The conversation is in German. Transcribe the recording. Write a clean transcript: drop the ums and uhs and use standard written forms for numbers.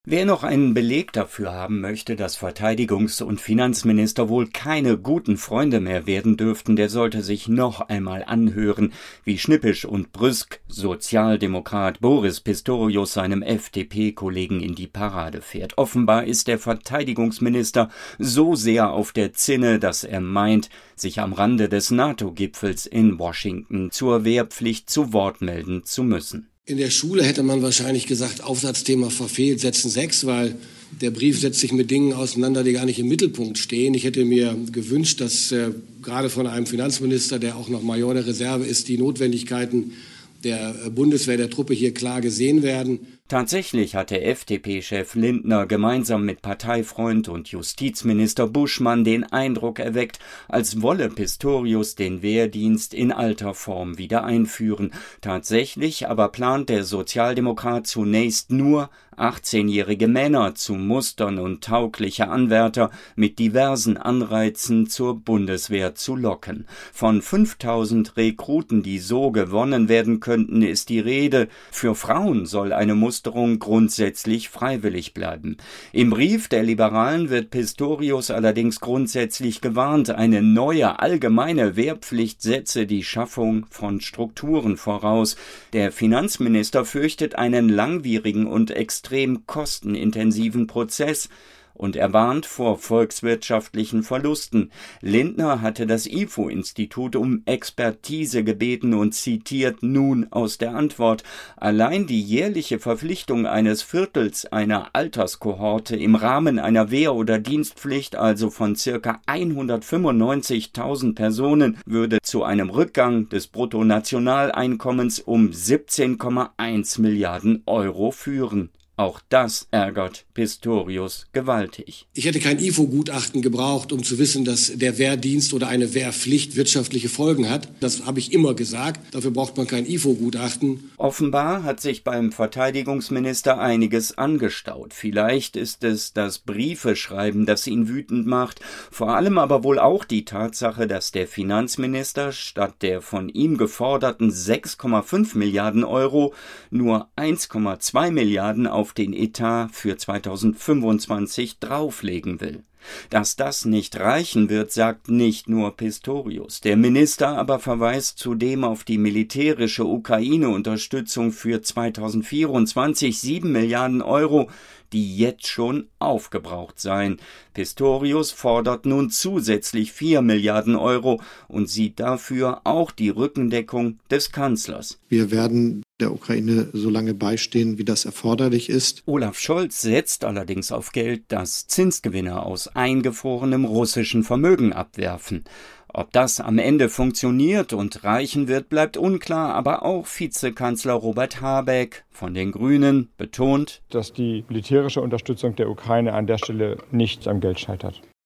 Wer noch einen Beleg dafür haben möchte, dass Verteidigungs- und Finanzminister wohl keine guten Freunde mehr werden dürften, der sollte sich noch einmal anhören, wie schnippisch und brüsk Sozialdemokrat Boris Pistorius seinem FDP-Kollegen in die Parade fährt. Offenbar ist der Verteidigungsminister so sehr auf der Zinne, dass er meint, sich am Rande des NATO-Gipfels in Washington zur Wehrpflicht zu Wort melden zu müssen. In der Schule hätte man wahrscheinlich gesagt, Aufsatzthema verfehlt, setzen 6, weil der Brief setzt sich mit Dingen auseinander, die gar nicht im Mittelpunkt stehen. Ich hätte mir gewünscht, dass gerade von einem Finanzminister, der auch noch Major der Reserve ist, die Notwendigkeiten der Bundeswehr, der Truppe hier klar gesehen werden. Tatsächlich hatte FDP-Chef Lindner gemeinsam mit Parteifreund und Justizminister Buschmann den Eindruck erweckt, als wolle Pistorius den Wehrdienst in alter Form wieder einführen. Tatsächlich aber plant der Sozialdemokrat zunächst nur, 18-jährige Männer zu mustern und taugliche Anwärter mit diversen Anreizen zur Bundeswehr zu locken. Von 5000 Rekruten, die so gewonnen werden könnten, ist die Rede. Für Frauen soll eine Musterung grundsätzlich freiwillig bleiben. Im Brief der Liberalen wird Pistorius allerdings grundsätzlich gewarnt, eine neue allgemeine Wehrpflicht setze die Schaffung von Strukturen voraus. Der Finanzminister fürchtet einen langwierigen und extrem kostenintensiven Prozess und er warnt vor volkswirtschaftlichen Verlusten. Lindner hatte das IFO-Institut um Expertise gebeten und zitiert nun aus der Antwort: Allein die jährliche Verpflichtung eines Viertels einer Alterskohorte im Rahmen einer Wehr- oder Dienstpflicht, also von ca. 195.000 Personen, würde zu einem Rückgang des Bruttonationaleinkommens um 17,1 Milliarden Euro führen. Auch das ärgert Pistorius gewaltig. Ich hätte kein IFO-Gutachten gebraucht, um zu wissen, dass der Wehrdienst oder eine Wehrpflicht wirtschaftliche Folgen hat. Das habe ich immer gesagt. Dafür braucht man kein IFO-Gutachten. Offenbar hat sich beim Verteidigungsminister einiges angestaut. Vielleicht ist es das Briefeschreiben, das ihn wütend macht. Vor allem aber wohl auch die Tatsache, dass der Finanzminister statt der von ihm geforderten 6,5 Milliarden Euro nur 1,2 Milliarden auf den Etat für 2025 drauflegen will. Dass das nicht reichen wird, sagt nicht nur Pistorius. Der Minister aber verweist zudem auf die militärische Ukraine-Unterstützung für 2024, 7 Milliarden Euro, die jetzt schon aufgebraucht seien. Pistorius fordert nun zusätzlich 4 Milliarden Euro und sieht dafür auch die Rückendeckung des Kanzlers. Wir werden der Ukraine so lange beistehen, wie das erforderlich ist. Olaf Scholz setzt allerdings auf Geld, das Zinsgewinne aus eingefrorenem russischen Vermögen abwerfen. Ob das am Ende funktioniert und reichen wird, bleibt unklar, aber auch Vizekanzler Robert Habeck von den Grünen betont, dass die militärische Unterstützung der Ukraine an der Stelle nicht am Geld scheitert.